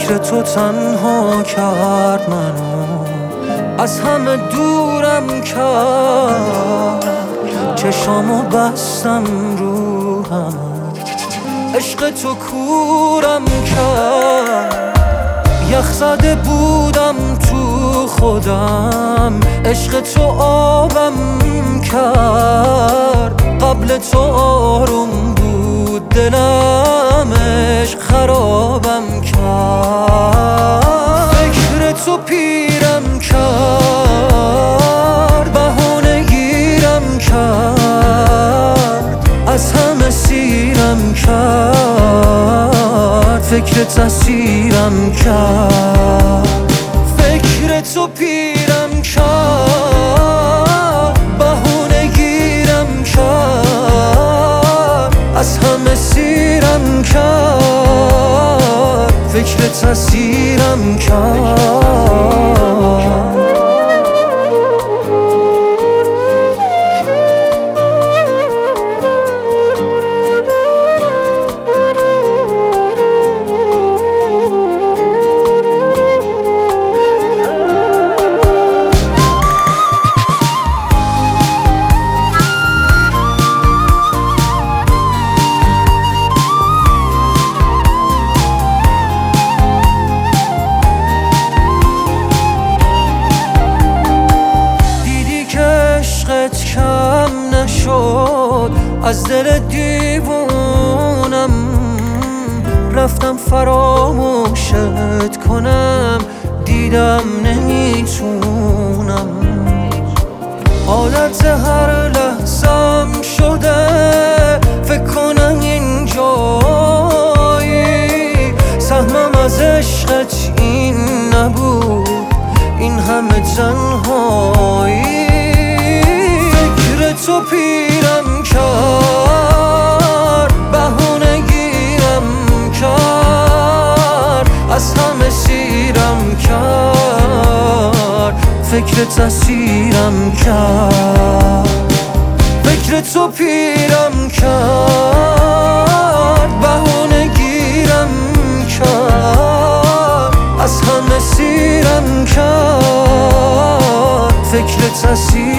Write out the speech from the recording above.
فکر تو تنها کرد منو، از همه دورم کرد. چشامو بستم رو همه، عشق تو کورم کرد. یخ زده بودم تو خودم، عشق تو آبم کرد. قبل تو آروم بود دلم، عشق خرابم کرد. فکر تو پیرم کرد، بهونه گیرم کرد، از همه سیرم کرد. فکر تسیرم کرد. فکر تو پیرم کرد، بهونه گیرم کرد، از همه سیرم کرد. فکر تسیرم کرد. کم نشد از دل دیوونم، رفتم فراموشت کنم، دیدم نمیتونم. عادت هر لحظم شده، فکر کنم اینجایی. سهمم از عشقت این نبود، این همه تنهایی. تو پیرم کرد، بهونه گیرم کرد، از همه سیرم کرد. فکر تسیرم کرد. فکر تو پیرم کرد، بهونه گیرم کرد، از همه سیرم کرد. فکر تسیرم